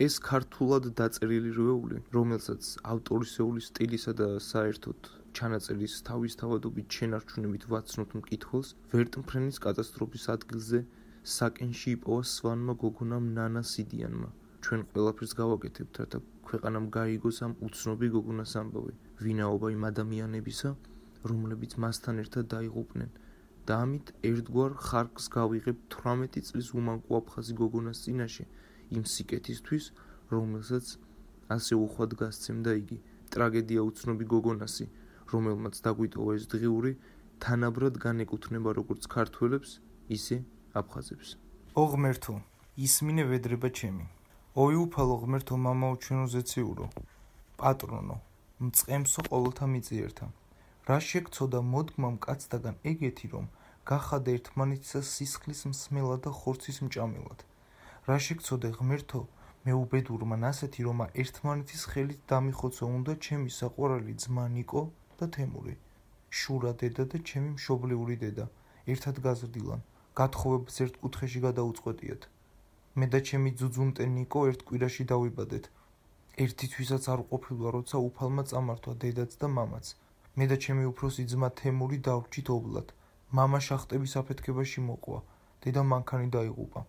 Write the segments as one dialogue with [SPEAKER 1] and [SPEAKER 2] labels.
[SPEAKER 1] ეს ქართულად დაწერილი რვეული, რომელსაც ავტორისეული სტილისა და საერთოდ ჩანაწერის თავისთავადობით შენარჩუნებით ვაცნობთ მკითხველს, ვერტმფრენის კატასტროფის ადგილზე საკენში იპოვა სვანმა გოგონამ ნანა სიდიანმა. ჩვენ ყველაფერს გავაკეთებთ, რათა ქვეყანამ გაიგოს ამ უცნობი გოგონას ამბავი, ვინაობა იმ ადამიანებისა, რომლებიც მასთან ერთად დაიღუპნენ და ამით ერთგვარ ხარკს გავიღებ 18 წლის უმანკო აფხაზი გოგონას წინაშე, იმ სიკეთისთვის, რომელსაც ასე უხვად გასცემდა იგი, ტრაგედია უცნობი გოგონასი, რომელმაც დაგვიტოვა ეს დღიური, თანაბრად განეკუთვნება როგორც ქართველებს, ისე აფხაზებს.
[SPEAKER 2] ო ღმერთო, ისმინე ვედრება ჩემი. ой უფალო ღმერთო მამაო ჩვენო ზეციურო, პატრონო, მწყემსო ყოველთა მიწიერთა. რა შეგცოდა მოდგმამ კაცთაგან ეგეთი, რომ გახადა ერთმანეთისა სისხლის მსმელად და ხორცის მჭამელად. რა შეგცოდა ღმერთო მეუბედურმა ასეთი, რომ ერთმანეთის ხელით დამიხოცო უნდა ჩემი საყვარელი ძმა ნიკო და თემური, შურა დედა და ჩემი მშობლიური დედა, ერთად გაზრდილან, გათხოვებას ერთ კუთხეში გადაუწყვეტიათ. მე და ჩემი ძუძუმტე ნიკო ერთ კვირაში დავიბადეთ. ერთითვისაც არ ყოფილვა, როცა უფალმა წამართვა დედაც და მამაც. მე და ჩემი უფროსი ძმა თემური დავრჩით ობლად. მამა შახტების აფეთქებაში მოყვა, დედა მანქანი დაიღუპა.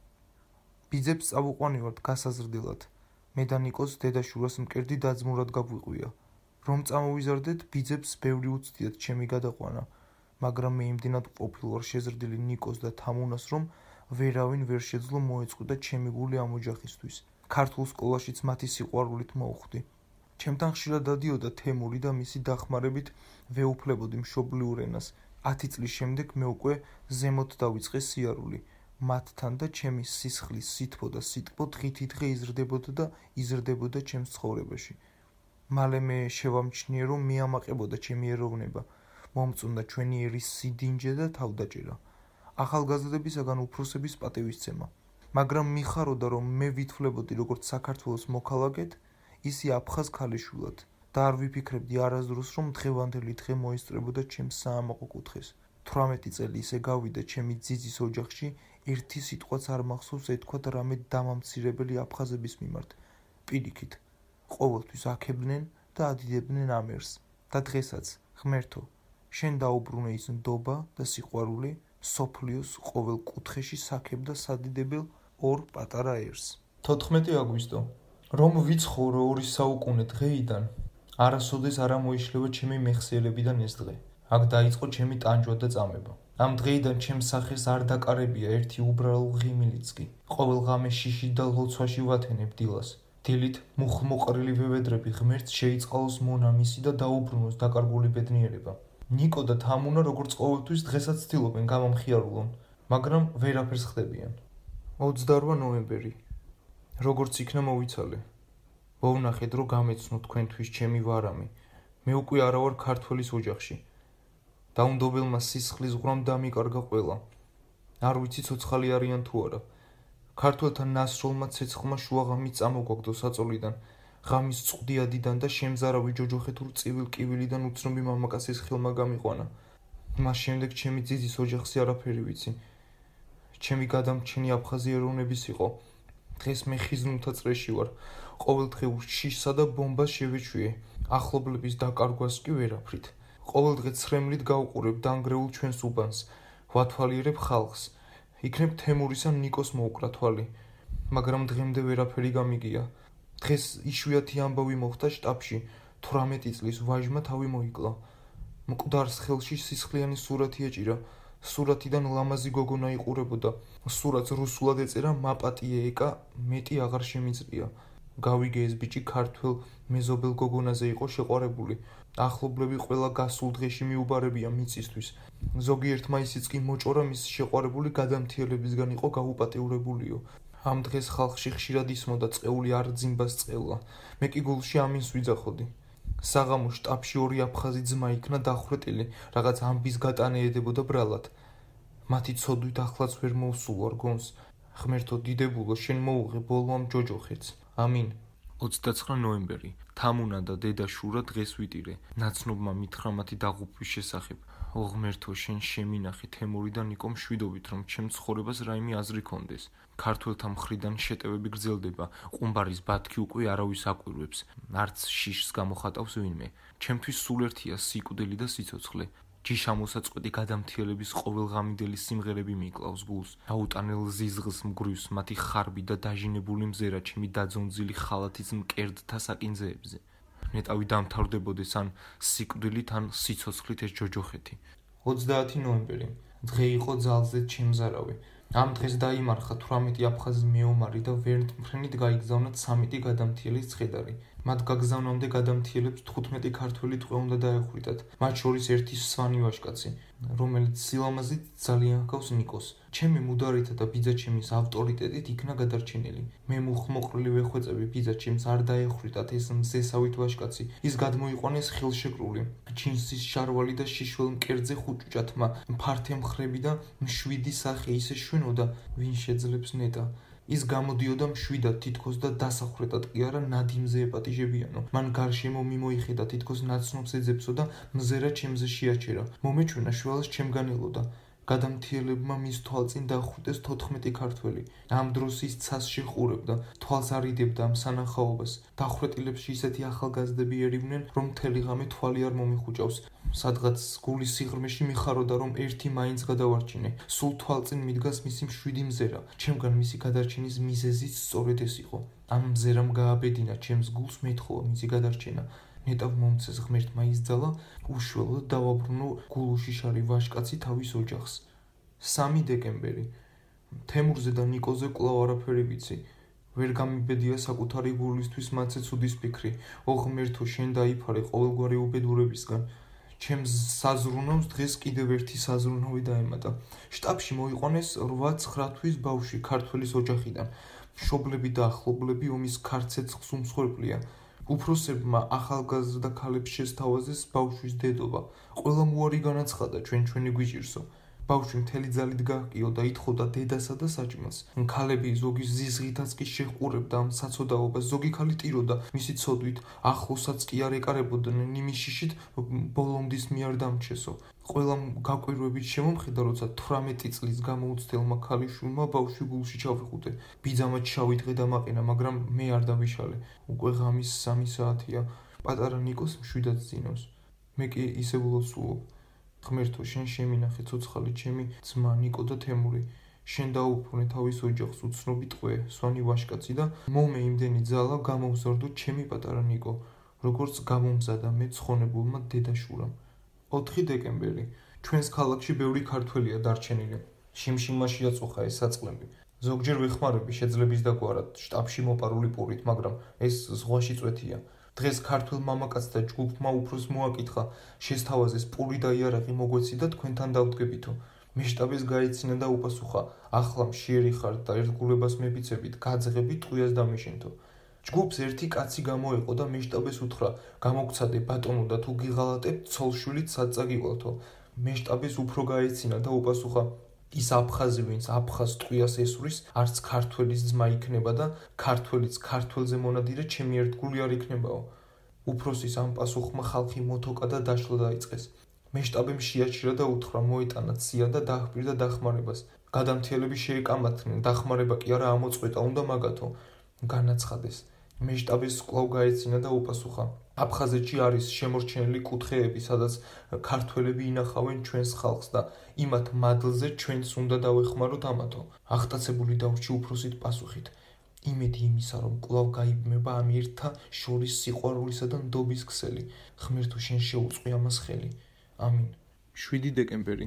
[SPEAKER 2] ბიძებს წავუყვანივართ გასაზრდელად. მე და ნიკოს დედა შურას მკერდი დაძმურად გაგვიყვია. რომ წამოვიზარდეთ, ბიძებს ბევრი უცდიათ ჩემი გადაყვანა, მაგრამ მე იმდენად ყოფილვარ შეზრდილი ნიკოს და თამუნას, რომ ვერავინ ვერ შეძლო მოეწყვიტა ჩემი გული ამ ოჯახისთვის. ქართულ სკოლაშიც მათი სიყვარულით მოუხდი. ჩემთან ხშირად დადიოდა თემური და მისი დახმარებით ვეუფლებოდი მშობლიურ ენას. 10 წლის შემდეგ მე უკვე ზემოთ დავიწყე სიარული. მათთან და ჩემი სისხლის სითბო და სიტყვა დღითიდღე იზრდებოდა და იზრდებოდა ჩემს ცხოვრებაში. მალე მე შევამჩნიე, რომ მიამაყებოდა ჩემი ეროვნება, მომწონდა ჩვენი ერის სიდინჯე და თავდაჭერა, ახალგაზრდებისაგან უფროსების პატივისცემა. მაგრამ მიხაროდა, რომ მე ვითვლებოდი როგორც საქართველოს მოქალაქედ, ისი აფხაზ ქალიშვილად და არ ვიფიქრებდი არასდროს, რომ დღევანდელი დღე მოესწრებოდა ჩემს საამაყო კუთხეს. 18 წელი ისე გავიდა ჩემი ძიძის ოჯახში, ერთი სიტყვაც არ მახსოვს ეთქვათ რამე დამამცირებელი აფხაზების მიმართ. პირიქით, ყოველთვის აქებდნენ და ადიდებდნენ ამ ერს. და დღესაც, ღმერთო, შენ დაუბრუნე ის ნდობა და სიყვარული, სოფლიოს ყოველ კუთხეში საქებდა სადიდებელ ორ პატარა ერს.
[SPEAKER 3] 14 აგვისტო. რომ ვიცხოვრო 2 საუკუნე დღეიდან, არასოდეს არ მოიშლება ჩემი მეხსიერებიდან ეს დღე. აქ დაიწყო ჩემი ტანჯვა და წამება. ამ დღეიდან ჩემს სახეს არ დაკარებია ერთი უბრალო ღიმილიც კი. ყოველ ღამე შიში და ლოცვაში ვათენებ დილას. დილით მუხმოყრილი ვევედრები ღმერთს შეიწყალოს მონა მისი და დაუბრუნოს დაკარგული ბედნიერება. ნიკო და თამუნა როგორც ყოველთვის დღესაც ცდილობენ გამამხიარულონ, მაგრამ ვერაფერს ხდებიან.
[SPEAKER 1] 28 ნოემბერი. როგორც იქნა მოვიცალე. ვოვნახეთ, რომ გამეცნო თქვენთვის ჩემი ვარამი. მე უკვე არა ვარ ქართველის ოჯახში. დაუნდობელმა სისხლის ღვრამ დამიკარგა ყველა. არ ვიცი ცოცხალი არიან თუ არა. ქართველთა ნასროლმა ცეცხლმა შუაღამით წამოგვაგდო საწოლიდან, ღამის წყდიადიდან და შემზარავი ჯოჯოხეთურ წივილ კივილიდან უცნობი მამაკაცის ხელმა გამიყვანა. მას შემდეგ ჩემი ძიძის ოჯახზე არაფერი ვიცი. ჩემი გადამრჩენი აფხაზი ეროვნების იყო. დღეს მე ხიზნულთა წრეში ვარ. ყოველ დღე შიშსა და ბომბას შევეჩვიე. ახლობლების დაკარგვას კი ვერაფრით. ყოველ დღე ცრემლით გავყურებ დანგრეულ ჩვენს უბანს. ვათვალიერებ ხალხს. იქნებ თემურისა ნიკოს მოუკრა თვალი. მაგრამ დღემდე ვერაფერი გამიგია. დღეს იშვიათი ამბავი მოხდა შტაბში. 18 წლის ვაჟმა თავი მოიკლა. მკვდარს ხელში სისხლიანი სურათი ეჭირა. სურათიდან ლამაზი გოგონა იყურებოდა. სურათს რუსულად ეწერა მაპატიე ეკა, მეტი აღარ შემიძლია. გავიგე ეს ბიჭი ქართველ მეზობელ გოგონაზე იყო შეყვარებული. ახლობლები ყველა გასულ დღეში მიუბარებია მიწისთვის. ზოგიერთმა ისიც კი მოჭორა მის შეყვარებული გადამთიელებისგან იყო გაუპატიურებულიო. ამ დღეს ხალხში ხშირად ისმოდა წეული არ ძიმბას წყევლა. მე კი გულში ამინს ვიძახოდი. საღამო შტაბში 2 აფხაზი ძმა იქნა დახვრეტილი, რაღაც ამბის გატანე ედებოდა ბრალად. მათი ცოდვით ახლაც ვერ მოვსულ ვარ გონს. ღმერთო დიდებულო, შენ მოუღე ბოლო ამ ჯოჯოხეთს. ამინ. 29 ნოემბერი. თამუნა და დედა შურა დღეს ვიტირე. ნაცნობმა მითხრა მათი დაღუპვის შესახებ. ოღმერთო, შენ შემინახე თემური და ნიკო მშვიდობით, რომ ჩემ ცხოვრებას რაიმე აზრი კონდეს. ქართველთა მხრიდან შეტევები გრძელდება. ყუმბარის ბათქი უკვე არავის აკვირვებს. არც შიშს გამოხატავს ვინმე. ჩემთვის სულ ერთია სიკვდილი და სიცოცხლე. ჯიშამოსაწყვეტი გადამთიელების ყოველღამიდელი სიმღერები მიკლავს გულს. აუტანელ ზიზღს მგრუვს მათი ხარბი და დაჟინებული მზერა ჩემი დაძონძილი ხალათის მკერდთა საკინძეებზე. ნეტავი დამთავრდებოდეს ან სიკვდილით, ან სიცოცხლით ეს ჯოჯოხეთი.
[SPEAKER 3] 30 ნოემბერი. დღე იყო ძალზედ ჩემზარავი. ამ დღეს დაიმარხა 18 აფხაზის მეომარი და ვერტმფრენით გაიგზავნა 13 გადამთიელის ცხედარი. მათ გაგზავნამდე გადამთიელებს 15 ქართველი ტყვე უნდა დაეხვიდათ. მათ შორის ერთი სვანი ვაჟკაცი, რომელიც სილამაზით ძალიან ჰგავს ნიკოს. ჩემი მუდარითა და ბიძაჩემის ავტორიტეტით იქნა გადარჩენილი. მე მუხმოყრილი ვეხვეწები ბიძაჩემს არ დაეხვიდათ ეს მზესავით ვაჟკაცი. ის გადმოიყვანეს ხილშეკრული, ჩინსის შარვალი და შიშველ მკერდზე ხუჭუჭათმა, ფართე მხრები და მშვიდი სახე ისე შვენოდა, ვინ შეძლებს ნეტა. ის გამოდიოდა მშვიდად თითქოს და დასახრეტად კი არა ნადიმზე ეპატიჟებიანო. მან გარშემო მიმოიხედა თითქოს ნაცნობს ეძებსო და მზერა ჩემზე შეაჩერა. მომეჩვენა შველას ჩემგან ელოდა. გადამთიელებმა მის თვალწინ დახვიდეს 14 ქართველი. ამ დროს ის ცასში ყურებდა, თვალს არიდებდა ამ სანახაობას. დახვრეტილებში ისეთი ახალგაზრდები ერივნენ, რომ მთელი ღამე თვალი არ მომიხუჭავს. სადღაც გულის სიღრმეში მიხაროდა, რომ ერთი მაინც გადავარჩინე. სულ თვალწინ მიდგას მისი მშვიდი მზერა. ჩემგან მისი გადარჩენის მიზეზიც სწორედ ეს იყო. ამ მზერამ გააბედინა ჩემს გულს მეთხოვა მისი გადარჩენა. ნეტავ მომცეს ღმერთმა ისძალა, უშველოდ დავაბრუნო გულუშიშარი ვაჟკაცი თავის ოჯახს. 3 დეკემბერი. თემურზე და ნიკოზე კვლავ არაფერი ვიცი. ვერ გამიბედია საკუთარი გულისთვის მათზე ცუდის ფიქრი. ოღმერთო, შენ დაიფარე ყოველგვარი უბედურებისგან. ჩემს საზრუნავს დღეს კიდევ ერთი საზრუნავი დაემატა. შტაბში მოიყვანეს 8-9 თვის ბავშვი ქართველის ოჯახიდან. მშობლები და ახლობლები ომის ქარცეცხლს უმსხვერპლია. უფროსებმა ახალგაზრდა ქალებს შესთავაზეს ბავშვის დედობა. ყველამ უარი განაცხადა ჩვენი გვიჭირსო. ბავშვი მთელი ძალით გაჰყიო და ითხოვდა დედასა და საჭმელს. ქალები ზოგი ზიზღითაც კი შეჰყურებდა ამ საცოდაობას, ზოგი ქალი ტიროდა მისი ცოდვით, ახლოსაც კი არ ეკარებოდნენ იმის შიშით ბოლომდის მიარ დამჩესო. ყველამ გაკვირვებით შემომხედა, როცა 18 წლის გამოუცდელმა ქალიშვილმა ბავშვი გულში ჩავიხუტე. ბიძამაც შავი დღე დამაყენა, მაგრამ მე არ დავიშალე. უკვე ღამის 3 საათია. პატარა ნიკოს მშვიდად ძინავს. მე კი ისევ ლოცულობ. ღმერთო, შენ შემინახე ცოცხალი ჩემი ძმა ნიკო და თემური. შენ დაუბრუნე თავის ოჯახს უცნობი ტყვე, სვანი ვაჟკაცი და მომე იმდენი ძალა გამოვზარდო ჩემი პატარა ნიკო, როგორც გამომზადა მე ცხონებულმა დედაშურამ. 4 დეკემბერი. ჩვენს ქალაქში ბევრი ქართველია დარჩენილი. შიმშილმა შეაწუხა ეს საწყლები. ზოგჯერ ვეხმარები შეძლების დაგვარად შტაბში მოპარული პურით, მაგრამ ეს ზღვაში წვეთია. დღეს ქართულ მამაკაცთა ჯგუფმა უფროს მოაკითხა, შესთავაზეს პური და იარაღი მოგვეცი და თქვენთან დავდგებითო. მე შტაბის გაეცინა და უპასუხა, ახლა მშიერი ხართ და ერთგულებას მებიცებით, გაძღები ტყვიას დამიშენთო. ჯგუფს ერთი კაცი გამოეყო და მე შტაბეს უთხრა, გამოგცადე ბატონო და თუ გიღალატებთ, ცოლშვილით სად წაგივალთო. მე შტაბეს უფრო გაეცინა და უპასუხა, ის აფხაზი, ვინც აფხაზ ტყვიას ესვრის, არც ქართველის ძმა იქნება და ქართველიც ქართველზე მონადირე ჩემი ერთგული არ იქნებაო. უფროსის ამ პასუხმა ხალხი მოთოკა და დაშლა დაიწყეს. მე შტაბემ შეაჩერა და უთხრა, მოეტანა ცია და დაჰპირდა დახმარებას. გადამთიელები შეეკამათნენ, დახმარება კი არა ამოწყვეტა უნდა მაგათო. განაცხადეს. მე შტაბის კვლავ გაეცინა და უპასუხა, აფხაზეთში არის შემორჩენილი კუთხეები, სადაც ქართველები ინახავენ ჩვენს ხალხს და იმათ მადლზე ჩვენც უნდა დავეხმაროთ ამათო. აღტაცებული დავრჩი უფროსით პასუხით. იმედი იმისა, რომ კვლავ გაიბმება ამ ერთთა შორის სიყვარულისა და ნდობის ქსელი. ღმერთო, შენ შეუწყი ამას ხელი. ამინ.
[SPEAKER 1] 7 დეკემბერი.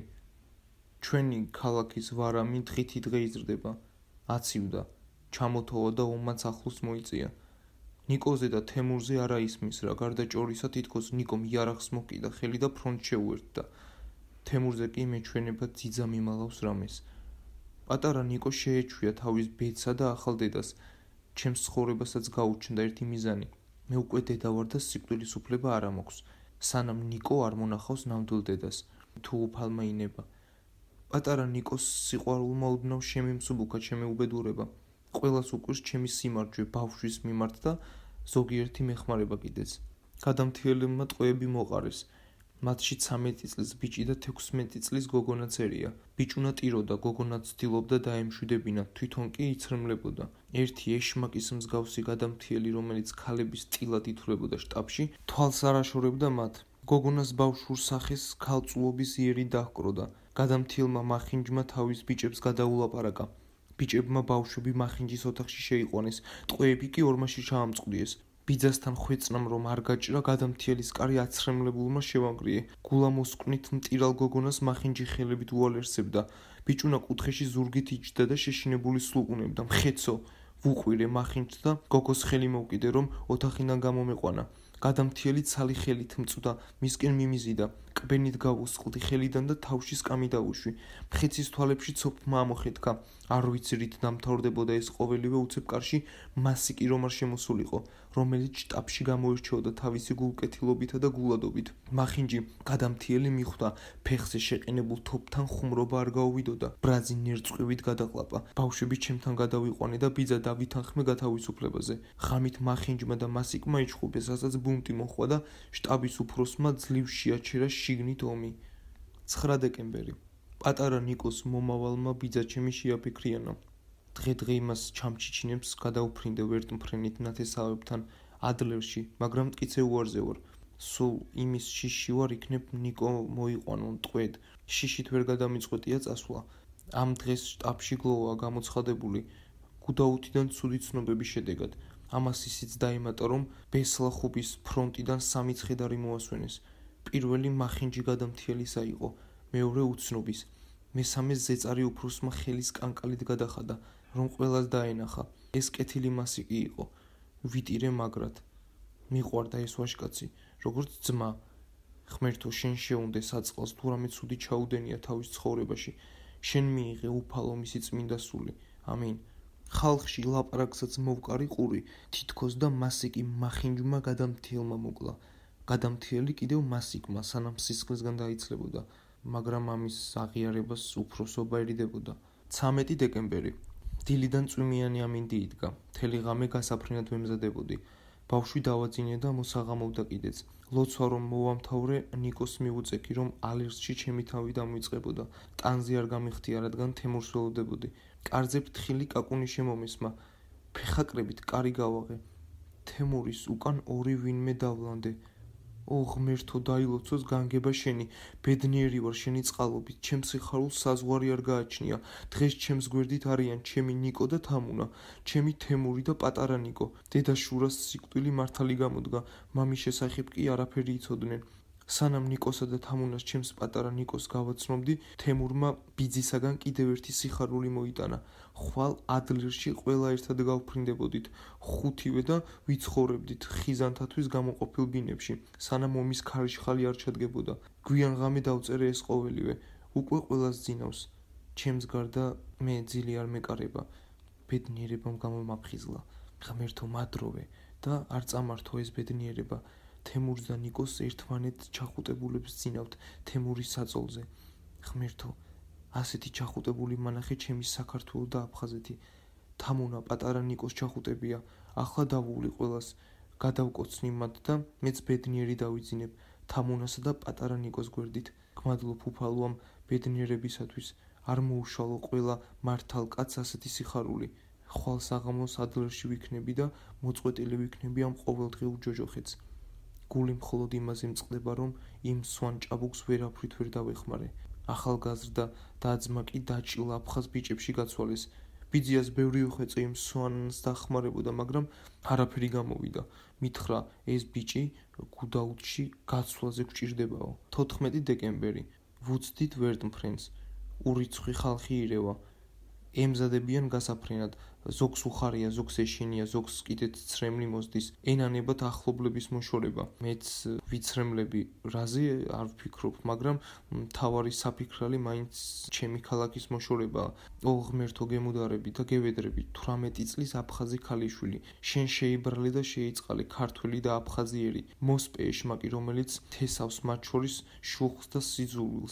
[SPEAKER 1] ჩვენი ქალაქის ვარამი დღითი დღე იზრდება. აცივდა, ჩამოთოვა და ომმაც ახლოს მოიწია. ნიკოზე და თემურზე არა ისმის რა, გარდა ჭორისა თითქოს ნიკომ იარაღს მოკიდა ხელი და ფრონტ შეუერთდა. თემურზე კი მეჩვენება ძიძა მიმალავს რამეს. პატარა ნიკო შეეჩვია თავის ბედსა და ახალ დედას. ჩემს ცხოვრებასაც გაუჩნდა ერთი მიზანი. მე უკვე დედა ვარ და სიკვდილის უფლება არ ამოქვს. სანამ ნიკო არ მონახავს ნამდვილ დედას, თუ უფალმა ინება. პატარა ნიკოს სიყვარულმა უდნავ შემიმსუბუქა ჩემი უბედურება. ყველას უკვირს ჩემი სიმარჯვე ბავშვის მიმართ და ზოგიერთი მეხმარება კიდეც. გადამთიელებმა ტყვეები მოყარეს. მათში 13 წლის ბიჭი და 16 წლის გოგონაც ერია. ბიჭუნა ტიროდა, გოგონა ცდილობდა დაემშვიდებინა, თვითონ კი იცრემლებოდა. ერთი ეშმაკის მსგავსი გადამთიელი, რომელიც ქალების ტილად ითვლებოდა შტაბში, თვალს არ აშორებდა მათ. გოგონას ბავშვურ სახეს ქალწულობის იერი დაჰკროდა. გადამთიელმა მახინჯმა თავის ბიჭებს გადაულაპარაკა. ბიჭებმა ბავშვები მახინჯის ოთახში შეიყვანეს, ტყვეები კი ორმაში ჩაამწყდიეს. ბიძასთან ხვეწნამ რომ არ გაჭრა, გადამთიელის კარი აცრემლებულმა შევანგრიე. გულა მოსკვნით მტირალ გოგონას მახინჯი ხელებით უალერსებდა. ბიჭუნა კუთხეში ზურგით იჯდა და შეშინებული სულყუნებდა. მხეცო, ვუყვირე მახინჯს და გოგოს ხელი მოვკიდე, რომ ოთახიდან გამომეყვანა. გადამთიელი ცალი ხელით მწვდა, მისკენ მიმიზიდა. კბენით გავუსყლდი ხელიდან და თავში სკამი დავუშვი. მხეცის თვალებში ცოფმა ამოხეთქა. არ ვიცი რით დამთავრდებოდა ეს ყოველივე, უცებ კარში მასიკი რომ არ შემოსულიყო, რომელიც შტაბში გამოირჩეოდა თავისი გულკეთილობითა და გულადობით. მახინჯი გადამთიელი მიხვდა, ფეხზე შეყენებულ თოფთან ხუმრობა არ გაუვიდოდა. ბრაძი ნერწყვივით გადაყლაპა. ბავშვები ჩემთან გადავიყვანე და ბიძა დავითანხმე გათავისუფლებაზე. ღამით მახინჯმა და მასიკმა იჩხუბეს, რასაც ბუნტი მოხდა და შტაბის უფროსმა ძლივ შეაჩერა შიგნით ომი. 9 დეკემბერი. პატარა ნიკოს მომავალმა ბიძაჩემი შეაფიქრიანა. დღე იმას ჩამჩიჩინებს გადაუფრინდე ვერტმფრენით ნათესავებთან ადლერში, მაგრამ მტკიცე უარზე ვარ. სულ იმის შიში ვარ, იქნებ ნიკო მოიყვანონ ტყვედ. შიშით ვერ გადამიწყვეტია წასვლა. ამ დღეს შტაბში გლოვა გამოცხადებული გუდაუთიდან ცუდი ცნობების შედეგად. ამას ისიც დაემატა, რომ ბესლახუბის ფრონტიდან 3 ცხედარი მოასვენეს. პირველი მახინჯი გადამთიელისა იყო, მეორე უცნობის. მესამე ზეწარი უფროსმა ხელის კანკალით გადახადა, რომ ყველას დაენახა. ეს კეთილი მასიკი იყო. ვიტირე მაგრად. მიყვარდა ეს ვაჟკაცი, როგორც ძმა. ღმერთო, შენ შეუნდე საწყალს, თუ რამე ცუდი ჩაუდენია თავის ცხოვრებაში. შენ მიიღე უფალო მისი წმინდა სული. ამინ. ხალხში ლაპარაკსაც მოვკარი ყური, თითქოს და მასიკი მახინჯმა გადამთიელმა მოკლა. გადამთიელი კიდევ მასიკმა, სანამ სისხლისგან დაიცლებოდა, მაგრამ ამის აღიარებას უფროსობა ერიდებოდა. 13 დეკემბერი. დილიდან წვიმიანი ამინდი იდგა. მთელი ღამე გასაფრენად ვემზადებოდი. ბავშვი დავაძინე და მოსაღამოვდა კიდეც. ლოცვა რომ მოვამთავრე, ნიკოს მივუწექი, რომ ალერსში ჩემი თავი დამოიწყებოდა. ტანზე არ გამიხდია, რადგან თემურს ველოდებოდი. კარზე ფრთხილი კაკუნი შემომესმა. ფეხაკრებით კარი გავაღე. თემურის უკან 2 ვინმე დავლანდე. ო ღმერთო, დაილოცოს განგება შენი, ბედნიერი ვარ შენი წყალობით, ჩემს სიხარულს საზღვარი არ გააჩნია. დღეს ჩემს გვერდით არიან ჩემი ნიკო და თამუნა, ჩემი თემური და პატარა ნიკო. დედა შურას სიკვდილი მართალი გამოდგა, მამის შესახებ კი არაფერი იცოდნენ. სანამ ნიკოსა და თამუნას ჩემს პატარა ნიკოს გავაცნობდი, თემურმა ბიძისაგან კიდევ ერთი სიხარული მოიტანა. ხვალ ადლერში ყველა ერთად გავფრინდებოდით, 5-ვე და ვიცხოვრებდით ხიზანთათვის გამოყოფილ ბინებში, სანამ ომის ქარიშხალი არ ჩადგებოდა. გვიან ღამე დავწერე ეს ყოველივე, უკვე ყველას ძინავს. ჩემს გარდა მე ძილი არ მეკარება, ბედნიერებამ გამომაფხიზლა. ღმერთო მადროვე და არ წამართო ეს ბედნიერება. თემურს და ნიკოს ერთმანეთ ჩახუტებულებს ძინავთ თემურის საწოლზე. ღმერთო, ასეთი ჩახუტებული მანახე ჩემი საქართველო და აფხაზეთი. თამუნა პატარა ნიკოს ჩახუტებია, ახლა დავული ყველას, გადავკოცნი მათ და მეც ბედნიერი დავიძინებ თამუნასა და პატარა ნიკოს გვერდით. გმადლობ უფალო ამ ბედნიერებისათვის, არ მოუშალო ყველა მართალ კაცს ასეთი სიხარული. ხვალ საღამოს ადლერში ვიქნები და მოწყვეტილი ვიქნები ამ ყოველდღიურ ჯოჯოხეთს. გული მხოლოდ იმაზე მწყდება, რომ იმ სვან ჭაბუკს ვერაფრით ვერ დავეხმარე. ახალგაზრდა და ძმა კი დაჭილ აფხაზ ბიჭებში გაცვალეს. ბიძიას ბევრი უხეწე იმ სვანს დახმარებოდა, მაგრამ არაფერი გამოვიდა. მითხრა, ეს ბიჭი გუდაუთში გაცვლაზე გვჭირდებაო. 14 დეკემბერი. ვუცდით ვერტმფრენს. ურიცხვი ხალხი ირევა. ემზადებიან გასაფრენად. ზოგს უხარია, ზოგს ეშინია, ზოგს კიდეც ცრემლი მოსდის. ენანებათ ახლობლების მოშორება. მეც ვიცრემლები რაზე არ ვფიქრობ, მაგრამ მთავარი საფიქრალი მაინც ჩემი ქალაქის მოშორებაა. ო ღმერთო, გემუდარები და გევედრები, 18 წლის აფხაზი ქალიშვილი. შენ შეიბრალე და შეიწყალე ქართველი და აფხაზიერი. მოსპე ეშმაკი, რომელიც თესავს მათ შორის შუხს და სიძულვილს.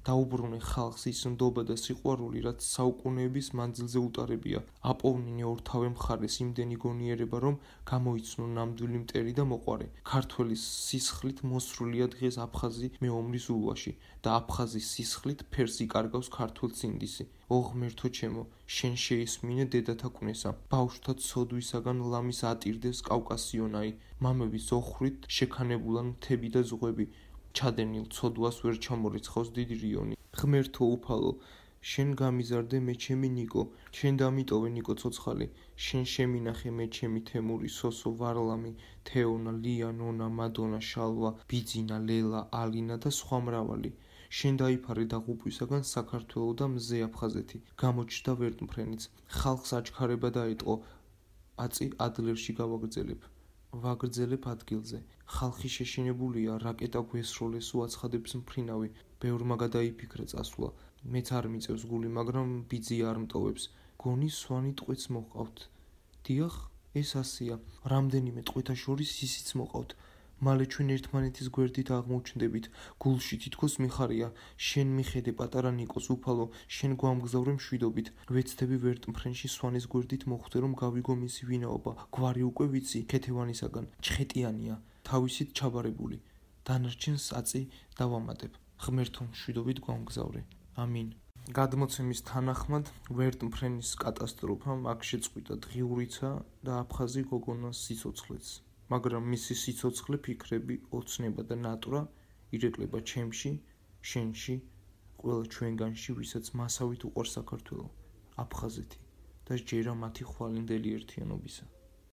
[SPEAKER 1] დაუბრუნე ხალხს ის ნდობა და სიყვარული, რაც საუკუნეების მანძილზე უტარებია. აპოვნინე ორთავე მხარეს იმდენი გონიერება, რომ გამოიცნო ნამდვილი მტერი და მოყვარე. ქართველის სისხლით მოსრულია დღეს აფხაზი მეომრის ულვაში და აფხაზის სისხლით ფერს იკარგავს ქართულ ცინდისი. ო ღმერთო ჩემო, შენ შეისმინე დედათა კვნესა, ბავშვთა ცოდვისაგან ლამის ატირდეს კავკასიონაი, მამების ოხრით შექანებულან მთები და ზღვები, ჩადენილ ცოდვას ვერ ჩამორიცხავს დიდი რიონი. ღმერთო უფალო, შენ გამიზარდე მე ჩემი ნიკო, შენ დამიტოვე ნიკო ცოცხალი, შენ შემინახე მე ჩემი თემური, სოსო, ვარლამი, თეონა, ლია, ნონა, მადონა, შალვა, ბიძინა, ლელა, ალინა და სხვა მრავალი. შენ დაიფარე დაღუპვისაგან საქართველო და მზე აფხაზეთი, გამოჩნდა ვერტმფრენიც, ხალხს აჩქარება დაეტყო, აწი ადლერში გავაგრძელებ. ვაგრძელებ ადგილზე. ხალხი შეშინებულია, რაკეტა გვესროლეს უაცხადებს მფრინავი, ბევრმა გადაიფიქრა წასვლა. მეც არ მიწევს გული, მაგრამ ბიძი არ მტოვებს. გონი სვანი ტყვეც მოყავთ. დიახ, ეს ასია. რამდენიმე ტყვეთა შორის ისიც მოყავთ. მალე ჩვენ ერთმანეთის გვერდით აღმოჩნდებით. გულში თითქოს მიხარია. შენ მიხედე პატარა ნიკოს უფალო, შენ გვამგზავრე მშვიდობით. ვეცდები ვერტმფრენში სვანის გვერდით მოხვდე, რომ გავიგო მისი ვინაობა. გვარი უკვე ვიცი, ქეთევანისაგან. ჩხეტიანია, თავისით ჩაბარებული. დანარჩენს აწი დავამატებ. ღმერთო, მშვიდობით გვამგზავრე. ამინ. გადმოცემის თანახმად, ვერტმფრენის კატასტროფამ აქ შეწყვიტა დღიურიცა და აფხაზი გოგონას სიცოცხლეც. მაგრამ მისი სიცოცხლე, ფიქრები, ოცნება და ნატვრა ირეკლება ჩემში, შენში, ყველა ჩვენგანში, ვისაც მასავით უყვარს საქართველო, აფხაზეთი და სჯერა მათი ხვალინდელი ერთიანობისა.